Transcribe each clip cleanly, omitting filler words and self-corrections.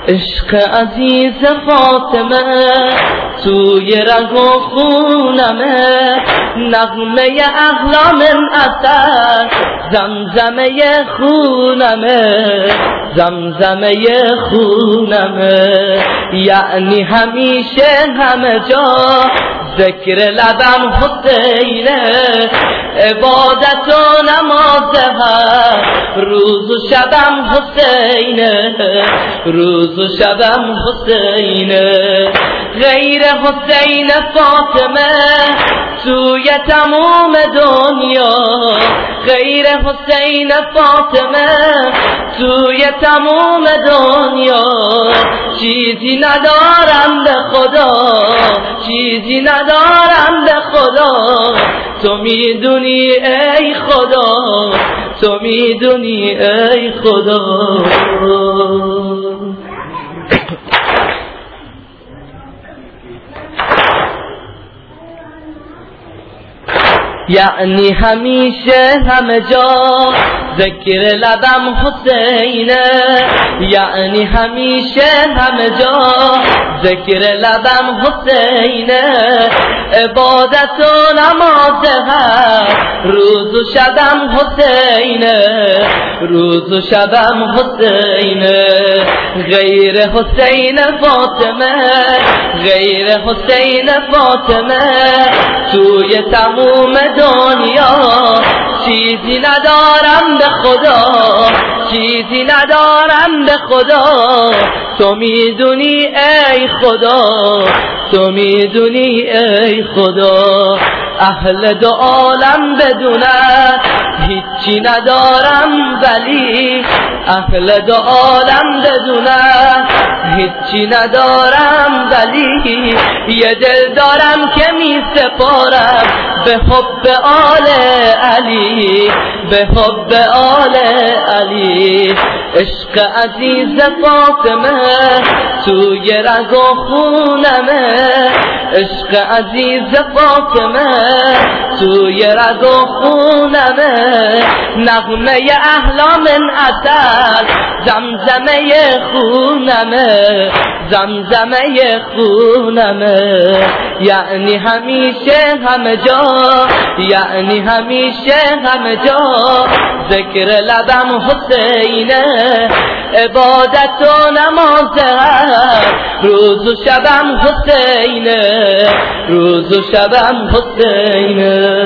عشق عزیز فاطمه توی رگ و خونمه، نغمه احلام اثر زمزمه خونمه، زمزمه خونمه. یعنی همیشه همه جا ذکر لبم حسینه، عبادت و نماز هر روز و شبم حسینه، روز و شبم حسینه. غیر حسین فاطمه توی تمام دنیا، غیر حسین فاطمه توی تمام دنیا، چیزی ندارم به خدا، چیزی ندارم به خدا. تو میدونی ای خدا، تو میدونی ای خدا. یعنی همیشه همه جا ذکر لبم حسینه، یعنی همیشه همه جا ذکر لبم حسینه، عبادت و نماز هر روز و شبم حسینه، روز و شبم حسینه. غیر حسین فاطمه، غیر حسین فاطمه توی تموم دنیا، چیزی ندارم به خدا، چیزی ندارم به خدا. تو میدونی ای خدا، تو میدونی ای خدا. اهل دو عالم بدونن هیچی ندارم، ولی اهل دو عالم بدونن هیچی ندارم، ولی یه دل دارم که می سپارم به حب آل علی، به حب آل علی. عشق عزیز فاطمه توی رگ و خونمه، عشق عزیز فاطمه توی رگ و خونمه، نغمه احلام اثر زمزمه خونمه، زمزمه خونمه. یعنی همیشه همه جا، یعنی همیشه همه جا ذکر لبم حسینه، عبادت و نماز هر روز و شبم حسینه، روز و شبم حسینه.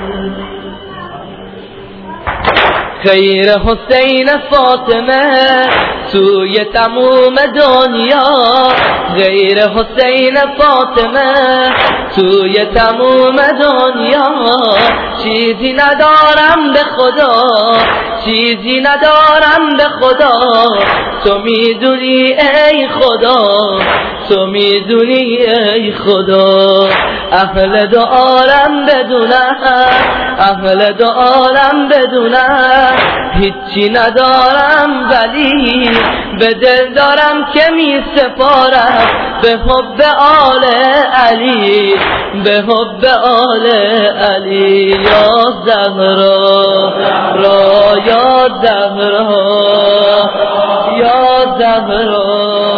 غیر حسین فاطمه توی تموم دنیا، غیر حسین فاطمه توی تموم دنیا، چیزی ندارم به خدا، چیزی ندارم به خدا. تو میدونی ای خدا، تو میدونی ای خدا. اهل دو عالم بدونن، اهل دو عالم بدونن هیچی ندارم، ولی به دل دارم که می سپارم به حب آل علی، به حب آل علی. یا زهرا را، یا زهرا، یا زهرا.